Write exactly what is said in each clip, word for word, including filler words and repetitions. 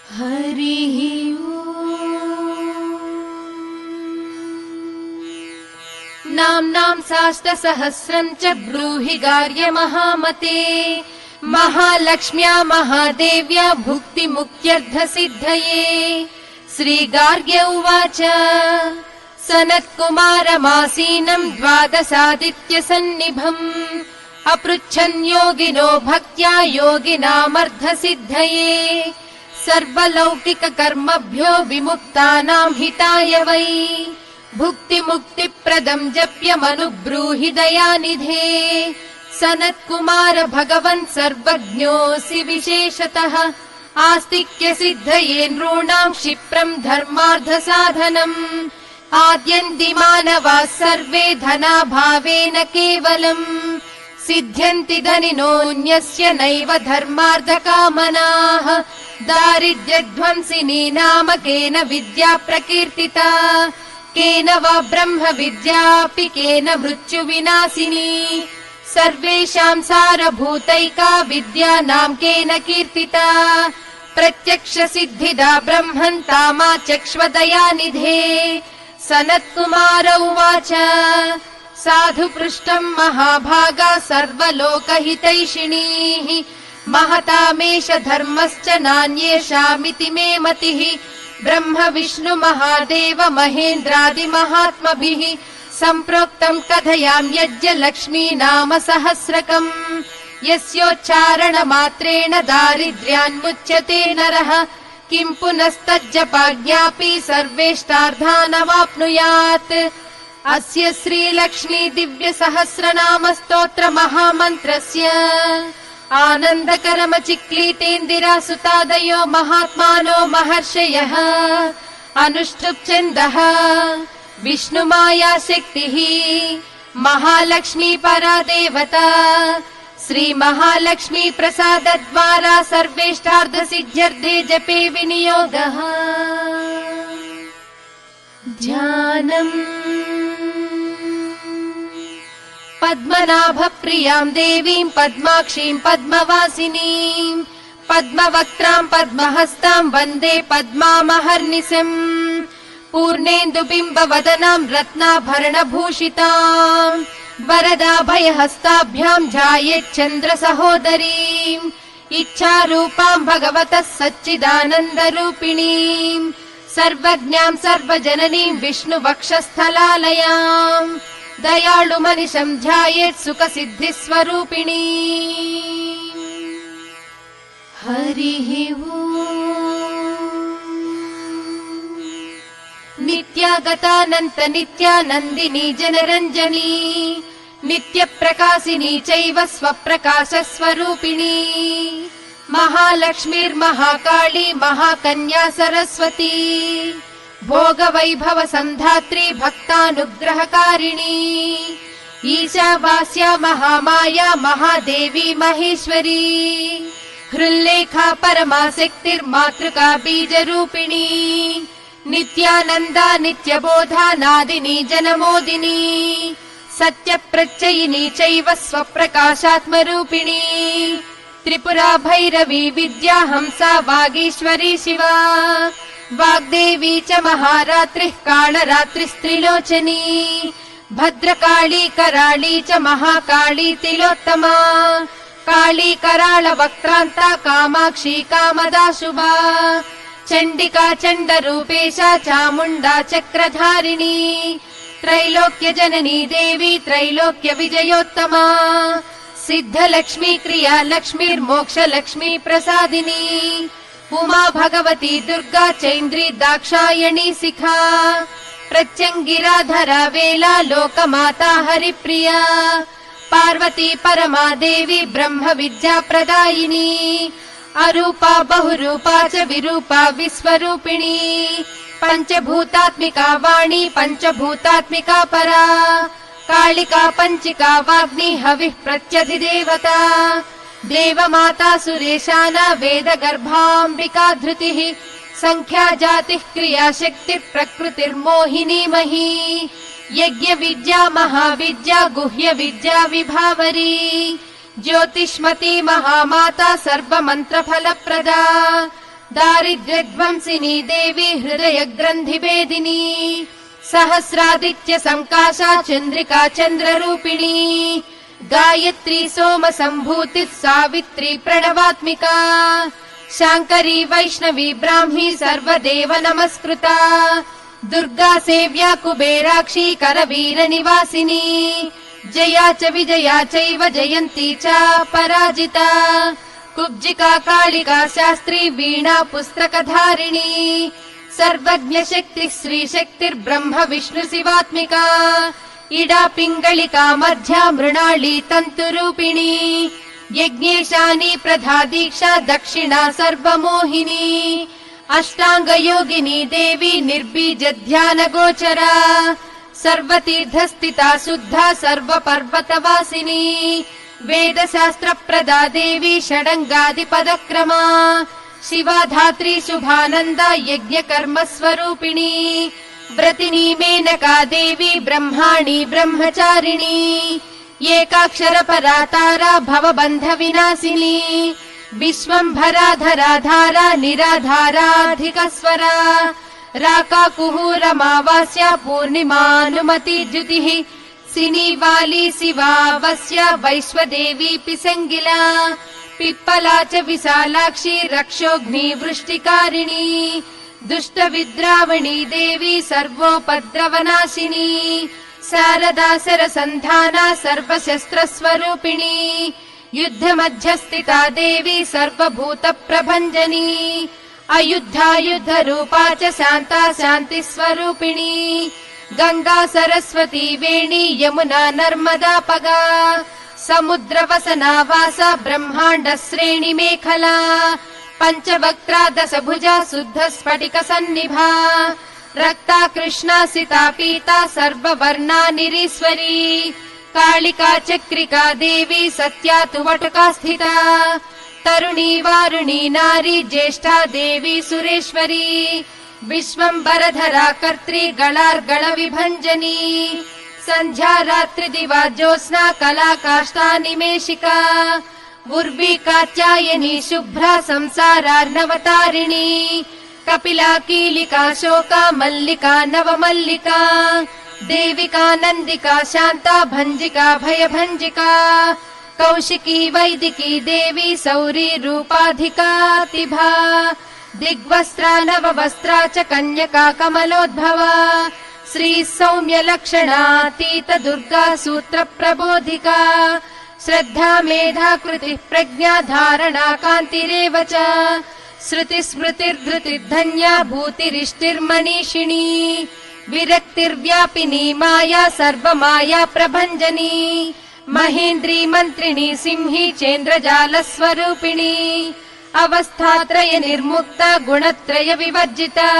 हरिः नाम्नां साष्टसहस्रं च ब्रूहि गार्य महामते महालक्ष्म्या महादेव्या भुक्तिमुक्त्यर्थसिद्धये। श्रीगार्ग्य उवाच सनत्कुमारमासीनं द्वादशादित्यसन्निभम् अपृच्छन् योगिनो भक्त्या योगिनामर्धसिद्धये। सर्वलौकिककर्मभ्यो विमुक्तानां हिताय वै भुक्तिमुक्तिप्रदं जप्यमनुब्रूहि दयानिधे। सनत्कुमार भगवन् सर्वज्ञोऽसि विशेषतः आस्तिक्यसिद्धये नॄणां क्षिप्रं धर्मार्थसाधनम्। आद्यन्तिमानवाः सर्वे धनाभावेन केवलम् सिद्ध्यन्ति धनिनोऽन्यस्य नैव धर्मार्थकामनाः। दारिद्र्यध्वंसिनी नाम केन विद्या प्रकीर्तिता केन वा ब्रह्म विद्यापि केन मृत्युविनाशिनी। सर्वेषां सारभूतैका विद्या नाम केन कीर्तिता प्रत्यक्ष सिद्धिदा ब्रह्मन् तामाचक्ष्वदयानिधे। सनत्कुमार उवाच साधु पृष्टं महाभागा सर्वलोकहितैषिणीः महतामेष धर्मश्च नान्येषामिति मे मतिः। ब्रह्म विष्णु महादेव महेन्द्रादिमहात्मभिः सम्प्रोक्तं कथयामि यज्ञ लक्ष्मी नाम सहस्रकम्। यस्योच्चारण मात्रेण दारिद्र्यान्मुच्यते नरः किं पुनस्तज्जपाज्ञापि सर्वेष्टार्थानवाप्नुयात्। अस्य श्रीलक्ष्मी दिव्य सहस्रनाम स्तोत्र महामन्त्रस्य आनन्दकरमचिक्लीतेन्दिरा सुतादयो महात्मानो महर्षयः अनुष्ठुप् छन्दः। विष्णुमाया शक्तिः महालक्ष्मी परा देवता श्री महालक्ष्मी प्रसादद्वारा सर्वेष्टार्थसिद्ध्यर्थे जपे विनियोगः। ध्यानम् पद्मनाभप्रियां देवीं पद्माक्षीं पद्मवासिनीं पद्मवक्त्रां पद्महस्तां वन्दे पद्मामहर्निशम्। पूर्णेन्दुबिम्बवदनां रत्नाभरणभूषितां वरदाभयहस्ताभ्यां ध्यायेच्चन्द्र सहोदरीं। इच्छारूपां भगवतः सच्चिदानन्दरूपिणीं सर्वज्ञां सर्वजननीं विष्णुवक्षस्थलालयां दयाळुमनिशं ध्यायेत् सुखसिद्धिस्वरूपिणी। हरिः नित्यागतानन्त नित्यानन्दिनी जनरञ्जनी नित्यप्रकाशिनी चैव स्वप्रकाशस्वरूपिणी। महालक्ष्मीर्महाकाली महाकन्या सरस्वती भोगवैभव सन्धात्री भक्तानुग्रहकारिणी। ईशावास्या महामाया महादेवी महेश्वरी हृल्लेखा परमाशक्तिर्मातृका बीजरूपिणी। नित्यानन्दा नित्यबोधा नादिनी जनमोदिनी सत्यप्रत्ययिनी चैव स्वप्रकाशात्मरूपिणी। त्रिपुरा भैरवी विद्या हंसा वागीश्वरी शिवा वाग्देवी च महारात्रिः कालरात्रिस्त्रिलोचनी। भद्रकाली कराळी च महाकाली तिलोत्तमा काली कराळ वक्त्रान्ता कामाक्षी कामदा शुभा। चण्डिका चण्डरूपेशा चामुण्डा चक्रधारिणी त्रैलोक्य जननी देवी त्रैलोक्य विजयोत्तमा। सिद्धलक्ष्मी क्रिया लक्ष्मीर्मोक्षलक्ष्मी प्रसादिनी उमा भगवती दुर्गा चैन्द्री दाक्षायणी शिखा प्रत्यङ्गिराधरा वेला लोकमाता हरिप्रिया। पार्वती परमा देवी ब्रह्म विद्या प्रदायिनी अरूपा बहुरूपा च विरूपा विश्वरूपिणी। पञ्चभूतात्मिका वाणी पञ्चभूतात्मिका परा कालिका पञ्चिका वाग्नि हविः प्रत्यधिदेवता। देवमाता सुरेशाना वेदगर्भाम्बिका धृतिः संख्या जातिः क्रिया शक्तिः प्रकृतिर्मोहिनी मही। यज्ञ विद्या महाविद्या गुह्य विद्या विभावरी ज्योतिष्मती महामाता सर्वमन्त्रफलप्रदा। दारिद्र्यध्वंसिनी देवी हृदय ग्रन्थिभेदिनी सहस्रादित्य संकाशा चन्द्रिका चन्द्ररूपिणी गायत्री सोम सम्भूतिः सावित्री प्रणवात्मिका शाङ्करी वैष्णवी ब्राह्मी सर्वदेव नमस्कृता दुर्गा सेव्या कुबेराक्षी करवीर निवासिनी जया च विजया चैव जयन्ती च पराजिता कुब्जिका कालिका शास्त्री वीणा पुस्तकधारिणी सर्वज्ञ शक्तिः श्रीशक्तिर्ब्रह्म विष्णु शिवात्मिका इडा पिङ्गलिका मध्या मृणाली तन्तुरूपिणी यज्ञेशानी प्रधा दीक्षा दक्षिणा सर्वमोहिनी अष्टाङ्गयोगिनी देवी निर्बीज ध्यान गोचरा सर्वतीर्थस्थिता शुद्धा सर्वपर्वतवासिनी वेदशास्त्र प्रदा देवी षडङ्गादिपदक्रमा शिवा धात्री शुभानन्दा यज्ञ कर्म स्वरूपिणी व्रतिनी मेनका देवी ब्रह्माणी ब्रह्मचारिणी एकाक्षर परातारा भवबन्ध विनाशिनी विश्वम्भरा धराधारा निराधाराधिकस्वरा राका कुहूरमावास्या पूर्णिमानुमति द्युतिः सिनीवाली शिवावस्या वैश्वदेवी पिसङ्गिला पिप्पला च विशालाक्षी रक्षोऽग्नि वृष्टिकारिणी दुष्ट विद्रावणी देवी सर्वोपद्रवनाशिनी शारदा सरसन्धाना सर्वशस्त्र स्वरूपिणी युद्ध मध्यस्थिता देवी सर्वभूत प्रभञ्जनी अयुद्धा युद्ध रूपा च शान्ता शान्ति स्वरूपिणी गंगा सरस्वती वेणी यमुना नर्मदा पगा समुद्र वसना वासा ब्रह्माण्ड श्रेणी मेखला पंचवक्त्रा दश भुजा शुद्ध स्फटिक सन्निभा रक्ता कृष्णा सिता पीता सर्ववर्णा निरीश्वरी कालिका चक्रिका देवी सत्या तु वटुका स्थिता तरुणी वारुणी नारी ज्येष्ठा देवी सुरेश्वरी विश्वम्बरधरा कर्त्री गणार्गण विभञ्जनी संध्या रात्रि दिवा ज्योत्स्ना कला काष्ठा निमेशिका उर्वी कात्यायनी शुभ्रा संसारार्णवतारिणी कपिला कीलिका शोका मल्लिका नवमल्लिका देविका नन्दिका शान्ता भञ्जिका भयभञ्जिका कौशिकी वैदिकी देवी सौरी रूपाधिका तिभा दिग्वस्त्रा नववस्त्रा च कन्यका कमलोद्भवा श्री सौम्य लक्षणातीत दुर्गा सूत्र प्रबोधिका श्रद्धा मेधा कृतिः प्रज्ञा धारणा कान्तिरेव च श्रुति स्मृतिर्धृतिर्धन्या भूतिरिष्टिर्मनीषिणी विरक्तिर्व्यापिनी माया सर्वमाया प्रभञ्जनी महेन्द्री मन्त्रिणी सिंही चेन्द्रजाल स्वरूपिणी अवस्थात्रय निर्मुक्ता गुणत्रय विवर्जिता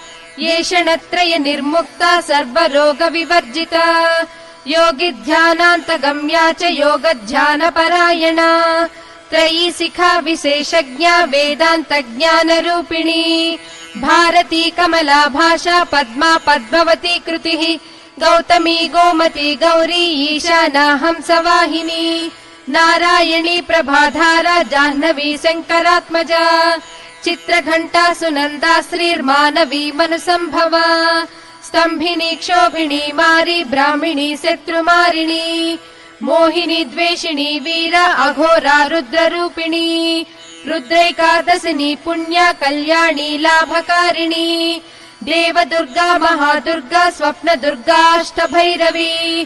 येषणत्रय निर्मुक्ता सर्वरोग विवर्जिता योगि ध्यानान्तगम्या च योग ध्यान परायणा त्रयी शिखा विशेषज्ञा वेदान्त ज्ञान रूपिणी भारती कमला भाषा पद्मा पद्मवती कृतिः गौतमी गोमती गौरी ईशाना हंसवाहिनी नारायणी प्रभाधारा जाह्नवी शङ्करात्मजा चित्रघण्टा सुनन्दा श्रीर्मानवी मनुसम्भवा स्तम्भिनी क्षोभिणी मारी ब्राह्मिणी शत्रुमारिणी मोहिनी द्वेषिणी वीरा अघोरा रुद्ररूपिणी रुद्रैकादशिनी पुण्या कल्याणी लाभकारिणी देवदुर्गा महादुर्गा स्वप्न दुर्गाष्टभैरवी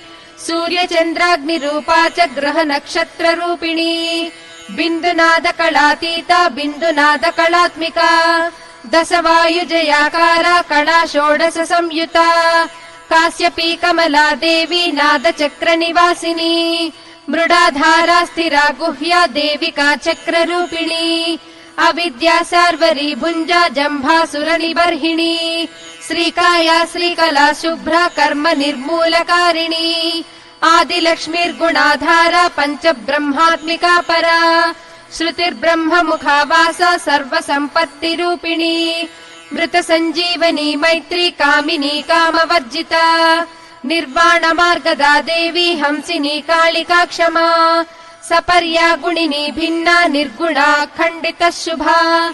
सूर्यचन्द्राग्निरूपा च ग्रह नक्षत्र रूपिणी बिन्दुनाद कलातीता बिन्दुनाद कलात्मिका दशवायुजयाकारा कला षोडश संयुता काश्यपी कमला देवी नाद चक्र निवासिनी मृडाधारा स्थिरा गुह्या देविका चक्र रूपिणी अविद्या सार्वरी भुञ्जा जम्भासुर निबर्हिणी श्रीकाया श्रीकला शुभ्रा कर्म निर्मूलकारिणी आदिलक्ष्मीर्गुणाधारा पंच ब्रह्मात्मिका परा श्रुतिर्ब्रह्म मुखावासा सर्व संपत्ति रूपिणी मृत संजीवनी मैत्री कामिनी कामवर्जिता निर्वाण मार्गदा देवी हंसिनी कालिका क्षमा सपर्या गुणिनी भिन्ना निर्गुणा खण्डित शुभा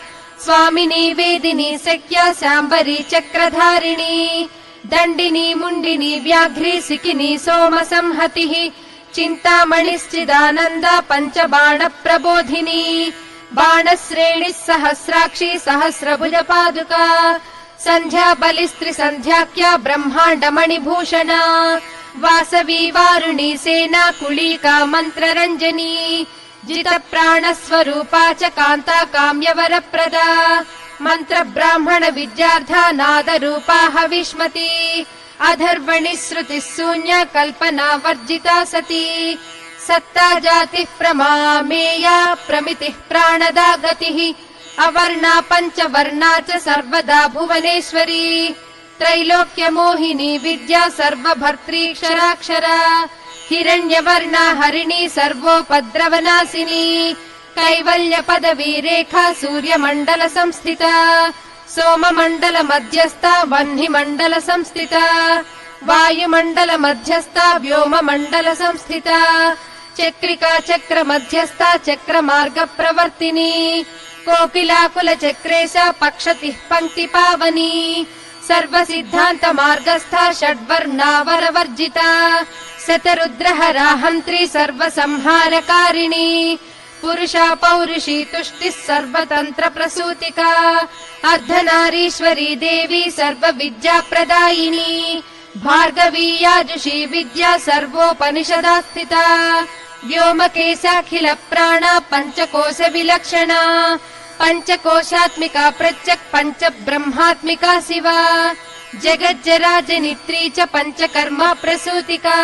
स्वामिनी वेदिनी सख्या शाम्बरी चक्रधारिणी दण्डिनी मुण्डिनी व्याघ्री सिकिनी सोमसंहतिः चिन्तामणिश्चिदानन्दा पञ्चबाण प्रबोधिनी बाणश्रेणिः सहस्राक्षी सहस्रभुज पादुका सन्ध्या बलिस्त्रिसन्ध्याख्या ब्रह्माण्डमणिभूषणा वासवी वारुणी सेना कुलीका मन्त्ररञ्जनी जितप्राणस्वरूपा च कान्ता काम्यवरप्रदा मन्त्र ब्राह्मण विद्यार्था नादरूपा हविष्मती अधर्वणि श्रुतिः शून्या कल्पना वर्जिता सती सत्ता जातिः प्रमामेया प्रमितिः प्राणदा गतिः अवर्णा पञ्चवर्णा च सर्वदा भुवनेश्वरी त्रैलोक्यमोहिनी विद्या सर्वभर्त्रीक्षराक्षरा हिरण्यवर्णा हरिणी सर्वोपद्रवनाशिनी कैवल्य पदवी रेखा सूर्यमण्डल संस्थिता सोममण्डल मध्यस्था वह्निमण्डल संस्थिता वायुमण्डल मध्यस्था व्योममण्डल संस्थिता चक्रिका चक्र मध्यस्था चक्रमार्ग प्रवर्तिनी कोकिलाकुल चक्रेशा पक्षतिः पङ्क्ति पावनी सर्वसिद्धान्त मार्गस्था षड्वर्णावरवर्जिता शतरुद्रहरा हन्त्री सर्वसंहारकारिणी पुरुषा पौरुषी तुष्टिः सर्वतन्त्र प्रसूतिका अर्धनारीश्वरी देवी सर्वविद्याप्रदायिनी भार्गवी याजुषी विद्या सर्वोपनिषदा स्थिता व्योमकेशाखिल प्राणा पञ्चकोश विलक्षणा पञ्चकोशात्मिका प्रत्यक् पञ्च ब्रह्मात्मिका शिवा जगज्जराजनित्री च पञ्चकर्मा प्रसूतिका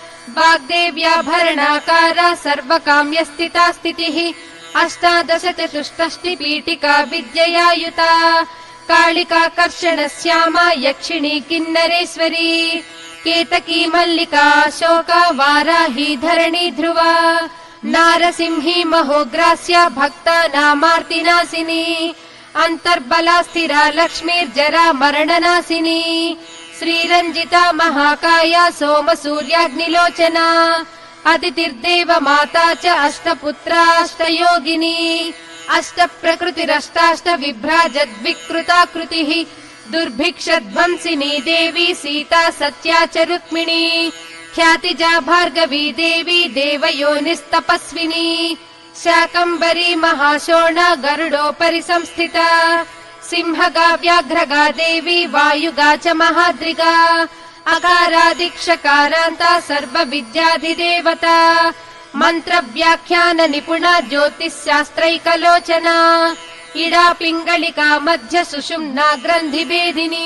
वाग्देव्याभरणाकारा सर्वकाम्यस्थिता स्थितिः अष्टादश चतुष्षष्टि पीठिका विद्ययायुता कालिका कर्षण श्यामा यक्षिणी किन्नरेश्वरी केतकी मल्लिका शोका वाराही धरणी ध्रुवा नारसिंही महोग्रास्या भक्ता नामार्तिनाशिनी अन्तर्बला स्थिरा लक्ष्मीर्जरा मरणनाशिनी श्रीरञ्जिता महाकाया सोम सूर्याग्निलोचना अदितिर्देव माता च अष्टपुत्राष्टयोगिनी अष्ट प्रकृतिरष्टाष्ट विभ्राजद्विकृताकृतिः दुर्भिक्षध्वंसिनी देवी सीता सत्या च रुक्मिणी ख्यातिजा भार्गवी देवी देवयोनिस्तपस्विनी शाकम्भरी महाशोणा गरुडोपरि संस्थिता सिंहगा व्याघ्रगा देवी वायुगा च महाद्रिगा अकारादिक्षकारान्ता सर्वविद्याधिदेवता मन्त्रव्याख्यान निपुणा ज्योतिश्शास्त्रैकलोचना इडा पिङ्गलिका मध्य सुषुम्ना ग्रन्थिभेदिनी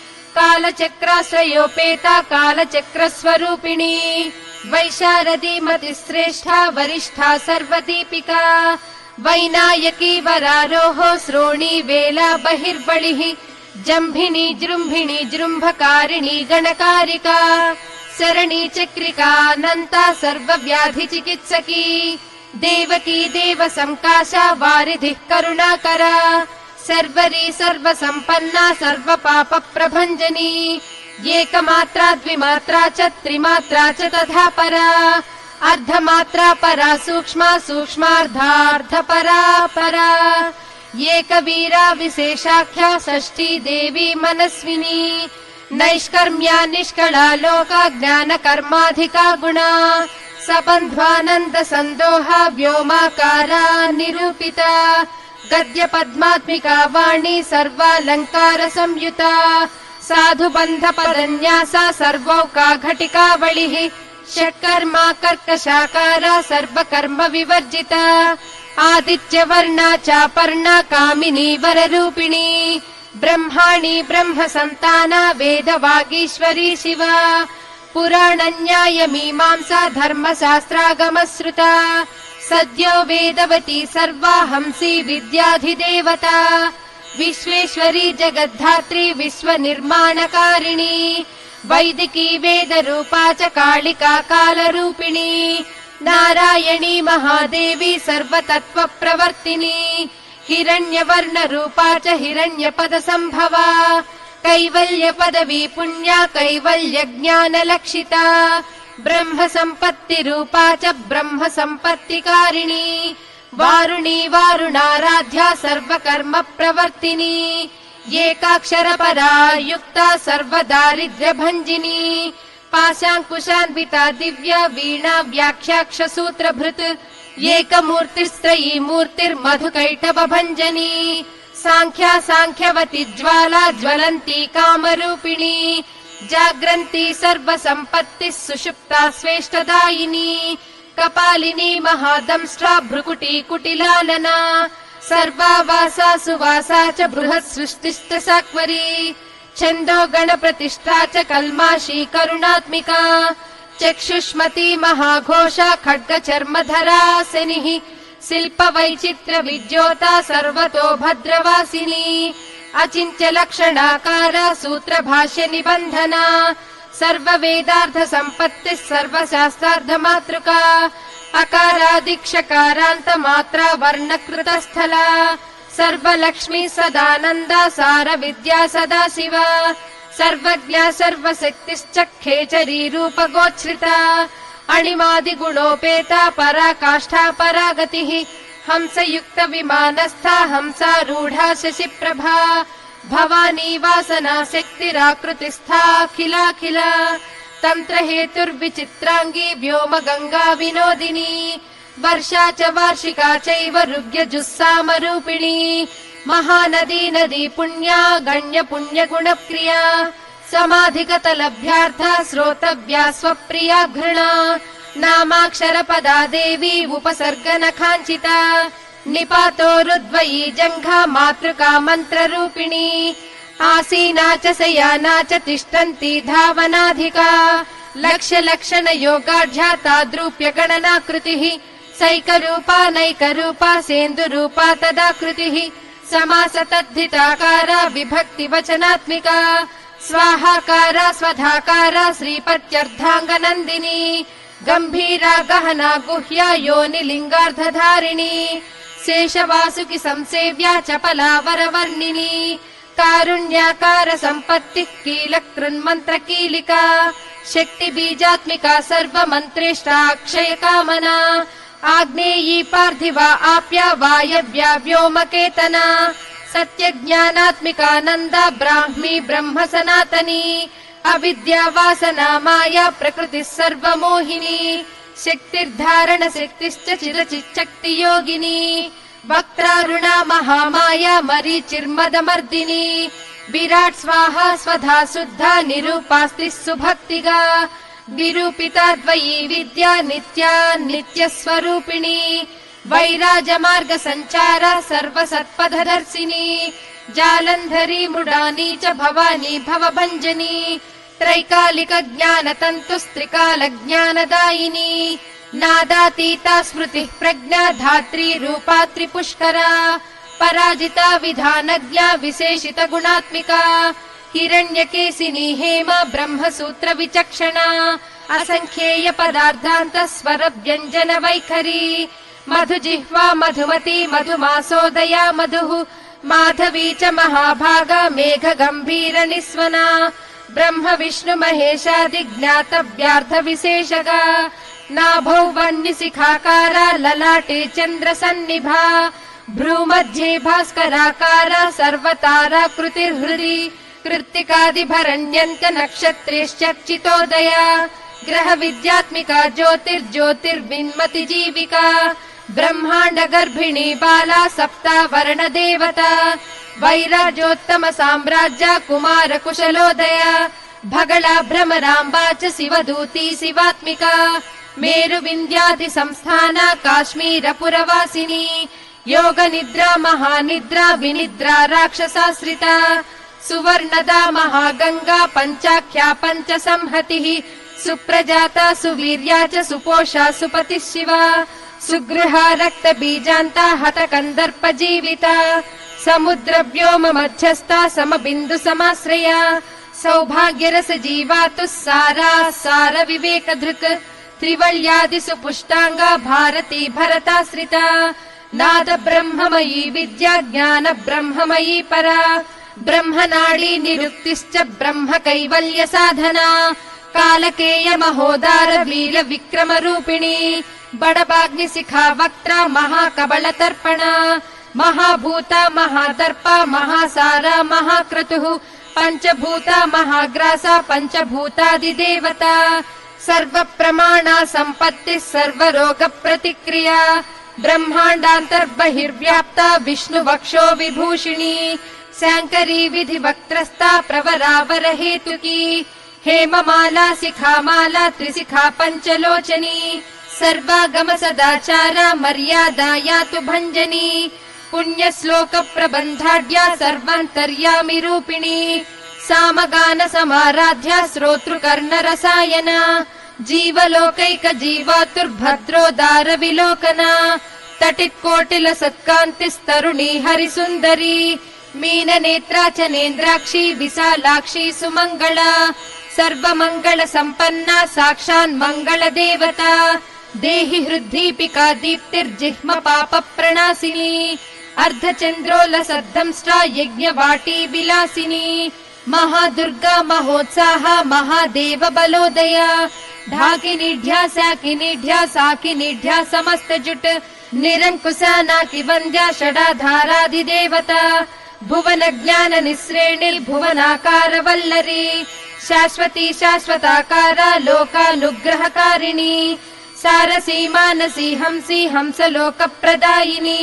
कालचक्राश्रयोपेता कालचक्रस्वरूपिणी वैशारदी मतिश्रेष्ठा वरिष्ठा सर्वदीपिका वैनायकी वरारोहो श्रोणी वेला बहिर्बलिः जम्भिनी जृम्भिणी जृम्भकारिणी गणकारिका शरणी चक्रिकानन्ता सर्वव्याधि चिकित्सकी देवकी देव संकाशा वारिधिः करुणाकरा सर्वरी सर्वसम्पन्ना सर्वपाप प्रभञ्जनी एकमात्रा द्विमात्रा च त्रिमात्रा च तथा परा अर्धमात्रा परा सूक्ष्मा सूक्ष्मार्धार्ध परा परा एकवीरा विशेषाख्या षष्ठी देवी मनस्विनी नैष्कर्म्या निष्कला लोका ज्ञान कर्माधिका गुणा सबन्ध्वानन्द सन्दोहा व्योमाकारा निरूपिता गद्य पद्मात्मिका वाणी सर्वालङ्कार संयुता साधु बन्ध पदन्यासा सर्वौका घटिकावलिः षट्कर्मा कर्कशाकारा सर्वकर्म विवर्जिता आदित्यवर्णा चापर्णा कामिनी वररूपिणी ब्रह्माणि ब्रह्म सन्ताना वेदवागीश्वरी शिवा पुराणन्याय मीमांसा धर्मशास्त्रागमश्रुता सद्यो वेदवती सर्वा हंसी विद्याधिदेवता विश्वेश्वरी जगद्धात्री विश्वनिर्माणकारिणी वैदिकी वेदरूपा च कालिका कालरूपिणी नारायणी महादेवी सर्वतत्त्वप्रवर्तिनी हिरण्यवर्णरूपा च हिरण्यपदसम्भवा कैवल्यपदवी पुण्या कैवल्यज्ञानलक्षिता ब्रह्म सम्पत्तिरूपा च ब्रह्म सम्पत्तिकारिणी वारुणी वारुणाराध्या सर्वकर्म प्रवर्तिनी एकाक्षरपरा युक्ता सर्वदारिद्र्यभञ्जिनी पाशाङ्कुशान्विता दिव्या वीणा व्याख्याक्षसूत्रभृत् एकमूर्तिस्त्रयी मूर्तिर्मधुकैटभञ्जनी साङ्ख्या साङ्ख्यवती ज्वाला ज्वलन्ती कामरूपिणी जाग्रन्ती सर्वसम्पत्तिः सुषुप्ता स्वेष्टदायिनी कपालिनी महादंष्ट्रा भ्रुकुटी कुटिलालना सर्वावासा सुवासा च बृहत् सृष्टिश्च साक्वरी छन्दो गणप्रतिष्ठा च कल्माशी करुणात्मिका चक्षुष्मती महाघोषा खड्गचर्मधरासिनिः शिल्पवैचित्र्य विद्योता सर्वतो भद्रवासिनी अचिन्त्य लक्षणाकारा सूत्रभाष्य निबन्धना सर्ववेदार्थ सम्पत्तिः सर्वशास्त्रार्धमातृका अकारादिक्षकारान्त मात्रा वर्णकृतस्थला सर्वलक्ष्मी सदानन्दा सार विद्या सदा शिवा सर्वज्ञा सर्वशक्तिश्च खेचरी रूपगोच्छ्रिता अणिमादिगुणोपेता पराकाष्ठा परागतिः हंसयुक्त विमानस्था हंसारूढा शशिप्रभा भवानी वासना शक्तिराकृतिस्थाखिलाखिला तन्त्र हेतुर्विचित्राङ्गी व्योम गङ्गा विनोदिनी वर्षा च वार्षिका चैव ऋग्यजुस्सामरूपिणी महानदी नदी पुण्या गण्य पुण्य गुणप्रिया समाधिगतलभ्यार्था श्रोतव्या स्वप्रिया घृणा नामाक्षरपदा देवी उपसर्गनखाञ्चिता निपातोरुद्वयी जङ्घा मातृका मन्त्ररूपिणी आसीना च शयाना च तिष्ठन्ती धावनाधिका लक्ष्य लक्षण योगाढ्या ताद्रूप्य गणनाकृतिः सैकरूपा नैकरूपा सेन्दुरूपा तदाकृतिः समास तद्धिताकारा विभक्ति वचनात्मिका स्वाहाकारा स्वधाकारा श्रीपत्यर्धाङ्गनन्दिनी गम्भीरा गहना गुह्या योनिलिङ्गार्धधारिणी शेषवासुकि संसेव्या चपला वरवर्णिनी कारुण्याकार सम्पत्तिः कीलकृन्मन्त्र कीलिका शक्ति बीजात्मिका सर्वमन्त्रेष्टा अक्षय कामना आग्नेयी पार्थिवा आप्या वायव्या व्योमकेतना सत्यज्ञानात्मिकानन्दा ब्राह्मी ब्रह्म सनातनी अविद्या वासना माया प्रकृतिः सर्वमोहिनी शक्तिर्धारण शक्तिश्च चिरचिच्छक्ति योगिनी वक्त्रारुणा महामाया मरीचिर्मदमर्दिनी विराट् स्वाहा स्वधा शुद्धा निरूपास्ति सुभक्तिगा निरूपिता द्वयी विद्या नित्या नित्यस्वरूपिणी वैराजमार्ग सञ्चारा सर्वसत्पथदर्शिनी जालन्धरी मृडानी च भवानी भवभञ्जनी त्रैकालिक ज्ञानतन्तुस्त्रिकाल ज्ञानदायिनी नादातीता स्मृतिः प्रज्ञा धात्री रूपा त्रिपुष्करा पराजिता विधानज्ञा विशेषित गुणात्मिका हिरण्यकेशिनी हेमा ब्रह्मसूत्र विचक्षणा असङ्ख्येय पदार्थान्त स्वर व्यञ्जन वैखरी मधुजिह्वा मधुमती मधुमासोदया मधुः माधवी च महाभागा मेघ गम्भीर निस्वना ब्रह्म विष्णु महेशादि ज्ञातव्यार्थ विशेषगा नाभौ वह्निशिखाकारा ललाटे चन्द्र सन्निभा भ्रूमध्ये भास्कराकारा सर्वताराकृतिर्हृदि कृत्तिकादिभरण्यन्त नक्षत्रेश्चर्चितोदया ग्रह विद्यात्मिका ज्योतिर्ज्योतिर्विन्मति जीविका ब्रह्माण्ड गर्भिणी बाला सप्तावर्ण देवता वैराजोत्तम साम्राज्या कुमार कुशलोदया भगला भ्रमराम्बा च शिवदूती शिवात्मिका मेरु विन्द्यादि संस्थाना काश्मीर पुरवासिनी योग निद्रा महानिद्रा विनिद्रा राक्षसाश्रिता सुवर्णदा महागंगा पंचाख्या पंच संहतिः सुप्रजाता सुवीर्या च सुपोषा सुपतिः शिवा सुगृहा रक्त बीजान्ता हत कंदर्प जीविता समुद्र व्योम मध्यस्था समबिन्दु समाश्रया सौभाग्य रस जीवातु सारा सार विवेक धृक् त्रिवल्यादि सुपुष्टांगा भारती भरताश्रिता नाद ब्रह्ममयी विद्या ज्ञान ब्रह्ममयी परा ब्रह्मनाडी निरुक्तिश्च ब्रह्म कैवल्य साधना कालकेय महोदार वीर विक्रम रूपिणी बडबाग्निशिखा वक्त्रा महाकबलतर्पणा महाभूता महादर्पा महासारा महाक्रतुः पञ्चभूता महाग्रासा पञ्चभूतादिदेवता सर्वप्रमाणा सम्पत्तिः सर्वरोगप्रतिक्रिया ब्रह्माण्डान्तर्बहिर्व्याप्ता विष्णुवक्षो विभूषिणी शाङ्करी विधिवक्त्रस्था प्रवरावरहेतुकी हेममाला शिखामाला त्रिशिखा पञ्चलोचनी सर्वागम सदाचारा मर्यादा यातु भञ्जनी पुण्यश्लोक प्रबन्धाढ्या सर्वान्तर्यामि रूपिणी सामगान समाराध्या श्रोतृकर्णरसायना जीवलोकैक जीवातुर्भद्रोदार विलोकना तटित्कोटिल सत्कान्तिस्तरुणी हरिसुन्दरी मीननेत्रा च नेन्द्राक्षी विशालाक्षी सुमङ्गला सर्वमङ्गल सम्पन्ना साक्षान् मङ्गल देवता देहि हृद्दीपिका दीप्तिर्जिह्म पाप प्रणासिनी अर्धचन्द्रोलसद्धंष्ट्रा यज्ञवाटी विलासिनी महादुर्गा महोत्साहा महादेव बलोदया ढाकिनीढ्या साकिनीढ्या साकिनीढ्या समस्तजुट निरङ्कुशा नाकिवन्द्या षडाधाराधिदेवता भुवन ज्ञान निःश्रेणिल् भुवनाकार वल्लरी शाश्वती शाश्वताकारा लोकानुग्रहकारिणी सारसी मानसी हंसी हंसलोकप्रदायिनी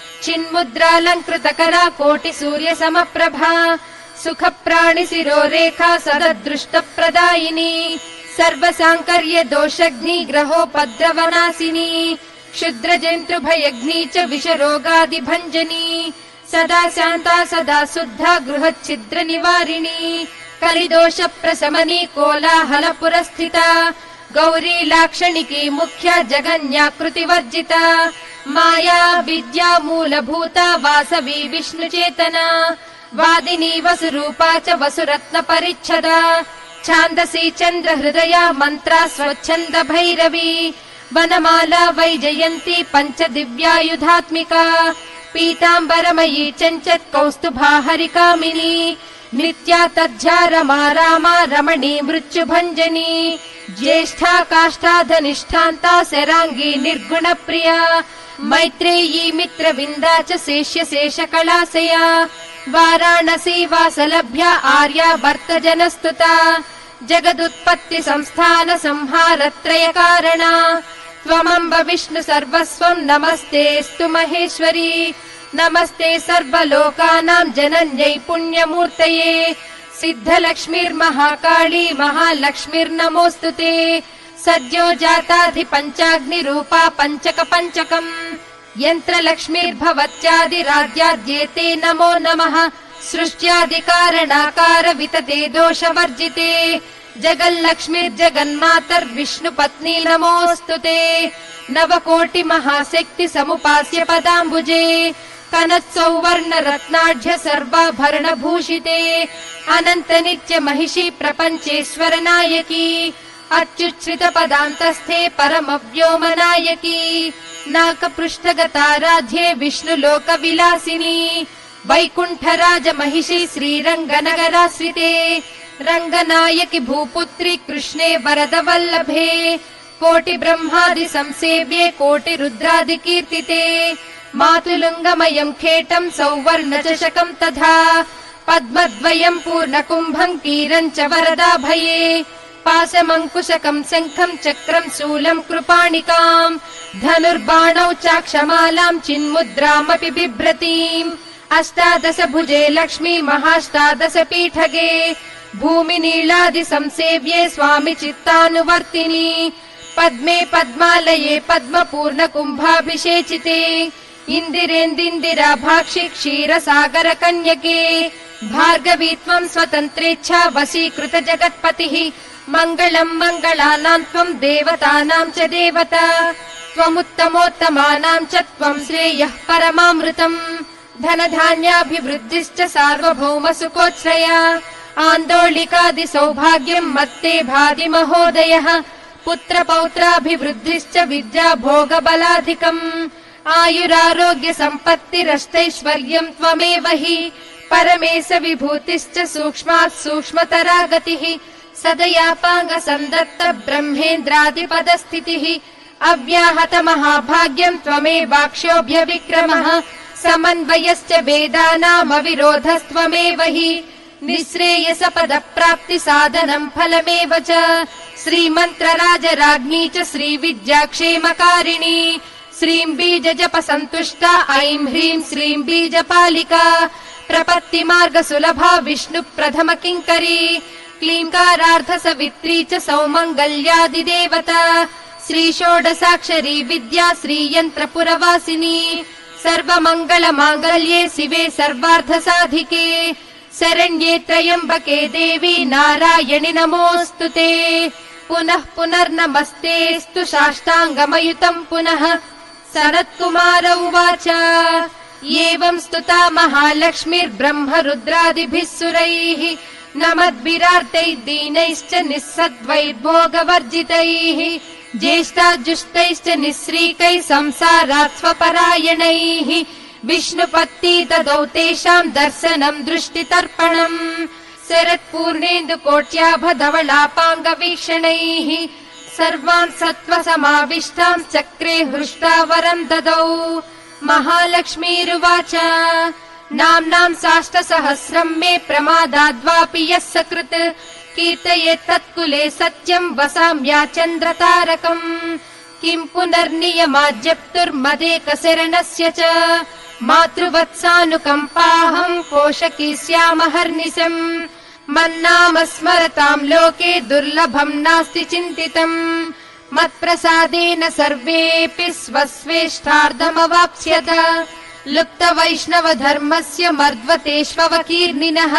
चिन्मुद्रालङ्कृतकरा कोटि सूर्य समप्रभा सुख प्राणि शिरोरेखा सददृष्टप्रदायिनी सर्वसाङ्कर्य दोषग्नि ग्रहोपद्रवनाशिनी क्षुद्र जन्तु भयग्नि च विषरोगादिभञ्जनी सदा शान्ता सदा शुद्धा गृहच्छिद्र निवारिणी कलिदोष प्रशमनी कोलाहल पुरस्थिता गौरी लाक्षणिकी मुख्या जगन्याकृतिवर्जिता माया विद्या मूलभूता वासवी विष्णुचेतना वादिनी वसुरूपा च वसुरत्न परिच्छदा छान्दसी चन्द्र हृदया मन्त्रा स्वच्छन्द भैरवी वनमाला वैजयन्ती पञ्च दिव्यायुधात्मिका पीताम्बरमयी चञ्चत् कौस्तुभा हरिकामिनी नित्या तज्झा रमा रामा रमणी मृत्युभञ्जनी ज्येष्ठा काष्ठाधनिष्ठान्ता शराङ्गी निर्गुणप्रिया मैत्रेयी मित्रविन्दा च शेष्य शेषकलाशया वाराणसी वासलभ्या आर्या भर्तजनस्तुता जगदुत्पत्ति संस्थान संहारत्रय कारणा त्वमम्ब विष्णु सर्वस्वं नमस्तेऽस्तु महेश्वरी नमस्ते सर्वलोकानां जनन्यै पुण्यमूर्तये सिद्धलक्ष्मीर्महाकाली महालक्ष्मीर्नमोऽस्तु ते सद्यो जाताधिपञ्चाग्निरूपा पञ्चक पञ्चकम् यन्त्रलक्ष्मीर्भवत्यादिराज्याद्येते नमो नमः सृष्ट्यादिकारणाकार वितते दोषवर्जिते जगल्लक्ष्मीर्जगन्मातर्विष्णुपत्नी नमोऽस्तु ते नवकोटि महाशक्ति समुपास्य पदाम्बुजे कनत्सौवर्ण रत्नाढ्य सर्वाभरणभूषिते अनन्त नित्य महिषी प्रपञ्चेश्वर नायकी अत्युच्छ्रित पदान्तस्थे परमव्योम नायकी नाकपृष्ठगताराध्ये विष्णुलोक विलासिनी वैकुण्ठराज महिषी श्रीरङ्गनगराश्रिते रङ्गनायकि भूपुत्री कृष्णे वरदवल्लभे कोटि ब्रह्मादि संसेव्ये कोटि रुद्रादि कीर्तिते मातुलुङ्गमयम् खेटम् सौवर्ण चषकम् तथा पद्मद्वयम् पूर्णकुम्भम् कीरम् च वरदाभये पाशमङ्कुशकम् शङ्खम् चक्रम् शूलम् कृपाणिकाम् धनुर्बाणौ चाक्षमालाम् चिन्मुद्रामपि बिभ्रतीम् अष्टादश भुजे लक्ष्मी महाष्टादश पीठगे भूमि नीलादि संसेव्ये स्वामि चित्तानुवर्तिनी पद्मे पद्मालये पद्म पूर्ण कुम्भाभिषेचिते इन्दिरेन्दिन्दिरा भाक्षि क्षीरसागर कन्यके भार्गवी त्वम् स्वतन्त्रेच्छा वशीकृत जगत्पतिः मङ्गलम् मङ्गलानाम् त्वम् देवतानाम् च देवता त्वमुत्तमोत्तमानाम् च त्वम् श्रेयः परमामृतम् धनधान्याभिवृद्धिश्च सार्वभौम सुकोच्छ्रया आन्दोलिकादि सौभाग्यम् मत्ते भाति महोदयः पुत्र पौत्राभिवृद्धिश्च विद्या भोग बलाधिकम् आयुरारोग्य सम्पत्तिरष्टैश्वर्यम् त्वमेव हि परमेश विभूतिश्च सूक्ष्मात् सूक्ष्मतरा गतिः सदयापाङ्ग सन्दत्त ब्रह्मेन्द्रादिपदस्थितिः अव्याहत महाभाग्यम् त्वमेवाक्षोभ्य विक्रमः समन्वयश्च वेदानामविरोधस्त्वमेव हि निःश्रेयसपदप्राप्ति साधनम् फलमेव च श्रीमन्त्रराजराज्ञी च श्रीविद्याक्षेमकारिणी श्रीम् बीजजप सन्तुष्टा ऐं ह्रीं श्रीम् बीजपालिका प्रपत्तिमार्गसुलभा विष्णुप्रथम किङ्करी क्लीङ्कारार्धसवित्री च सौमङ्गल्यादिदेवता श्रीषोडसाक्षरी विद्या श्रीयन्त्रपुरवासिनी सर्वमङ्गलमाङ्गल्ये शिवे सर्वार्थसाधिके शरण्ये त्र्यम्बके देवी नारायणि नमोऽस्तु ते पुनः पुनर्नमस्तेऽस्तु साष्टाङ्गमयुतम् पुनः सनत्कुमार उवाच एवं स्तुता महालक्ष्मीर्ब्रह्म रुद्रादिभिः सुरैः नमद्भिरार्तैः दीनैश्च निःसद्वैर्भोगवर्जितैः ज्येष्ठाजुष्टैश्च निःश्रीकैः संसारात् स्वपरायणैः विष्णुपत्नी ददौ तेषाम् दर्शनम् दृष्टितर्पणम् शरत्पूर्णेन्दुकोट्याभधवलापाङ्गवीक्षणैः सर्वान् सत्त्वसमाविष्टाम् चक्रे हृष्टा वरम् ददौ महालक्ष्मीरुवाच नाम्नाम् साष्टसहस्रम् मे प्रमादाद्वापि यः सकृत् कीर्तयेत् तत्कुले सत्यम् वसाम्या चन्द्रतारकम् किम् पुनर्नियमाज्जप्तुर्मदेकशरणस्य च मातृवत्सानुकम्पाहम् पोषकी स्यामहर्निशम् मन्नाम स्मरताम् लोके दुर्लभम् नास्ति चिन्तितम् मत्प्रसादेन सर्वेऽपि स्वस्वेष्टार्धमवाप्स्यत लुप्तवैष्णवधर्मस्य मर्द्वतेष्वकीर्णिनः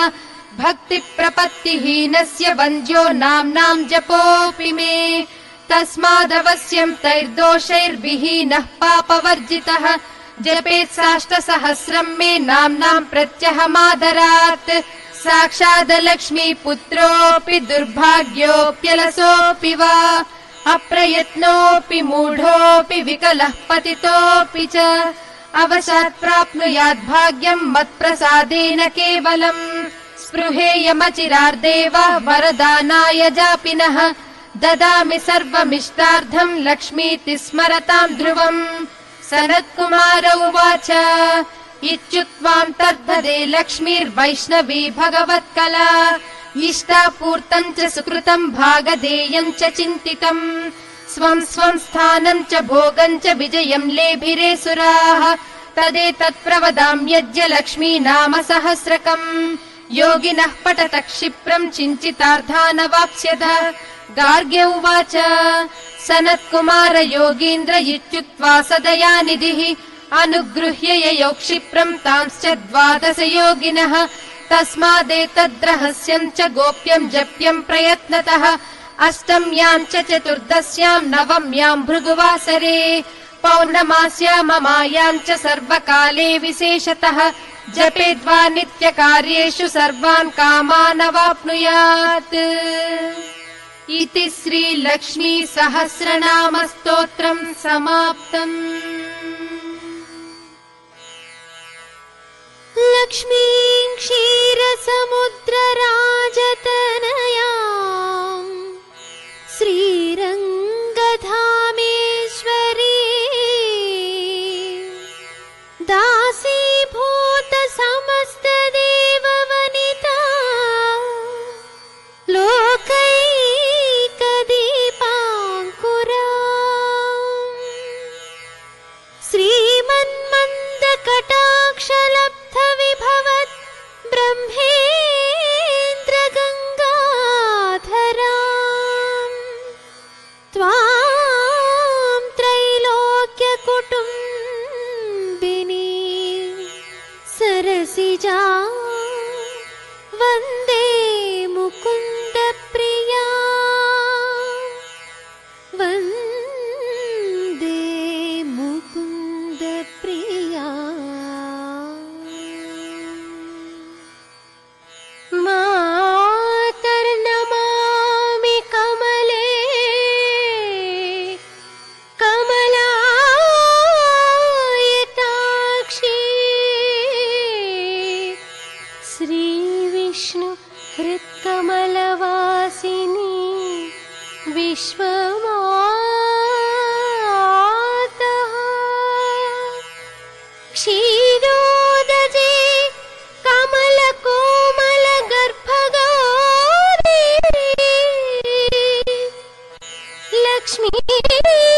भक्तिप्रपत्तिहीनस्य वन्द्यो नाम्नाम् जपोऽपि मे तस्मादवश्यम् तैर्दोषैर्विहीनः पापवर्जितः जपेत् साष्टसहस्रम् मे नाम्नाम् प्रत्यहमादरात् साक्षादलक्ष्मी पुत्रोऽपि दुर्भाग्योऽप्यलसोऽपि वा अप्रयत्नोऽपि मूढोऽपि विकलः पतितोऽपि च अवशात् प्राप्नुयात् भाग्यम् मत्प्रसादेन केवलम् स्पृहेयमचिरार्देव वरदानाय जापिनः ददामि सर्वमिष्टार्थम् लक्ष्मीति स्मरताम् ध्रुवम् सनत्कुमार उवाच इत्युक्त्वाम् तद्धदे लक्ष्मीर्वैष्णवी भगवत्कला इष्टापूर्तम् च सुकृतम् भागधेयम् च चिन्तितम् स्वम् स्वम् स्थानम् च भोगम् च विजयम् लेभिरे सुराः तदेतत्प्रवदाम्यज्य लक्ष्मी नाम सहस्रकम् योगिनः पठत क्षिप्रम् चिञ्चितार्थानवाप्स्यत गार्ग्य उवाच सनत्कुमार योगीन्द्र इत्युक्त्वा सदयानिधिः अनुगृह्य ययौ क्षिप्रम् तांश्च द्वादश योगिनः तस्मादेतद्रहस्यम् च गोप्यम् जप्यम् प्रयत्नतः अष्टम्याम् च चतुर्दश्याम् नवम्याम् भृगुवासरे पौर्णमास्याममायाम् च सर्वकाले विशेषतः जपेद्वा नित्यकार्येषु सर्वान् कामानवाप्नुयात् इति श्रीलक्ष्मी सहस्रनाम स्तोत्रम् समाप्तम्। लक्ष्मीं क्षीरसमुद्रराजतनयाम् श्रीरङ्गधामेश्वरी दासीभूत समस्तदेववनिता लोकैकदीपाङ्कुरा श्रीमन्मन्दकटाक्षलब्धविभवत् ब्रह्मेन्द्र गङ्गाधरा त्वां त्रैलोक्यकुटुम्बिनी सरसिजा वन्दे मुकुन्द प्रिया वन्दे मुकुन्द प्रिया। मातर्नमामि कमले कमलायताक्षी श्रीविष्णु हृत्कमलवासिनी विश्वमाता क्षीरोदजे कमलकोमलगर्भगौरी लक्ष्मी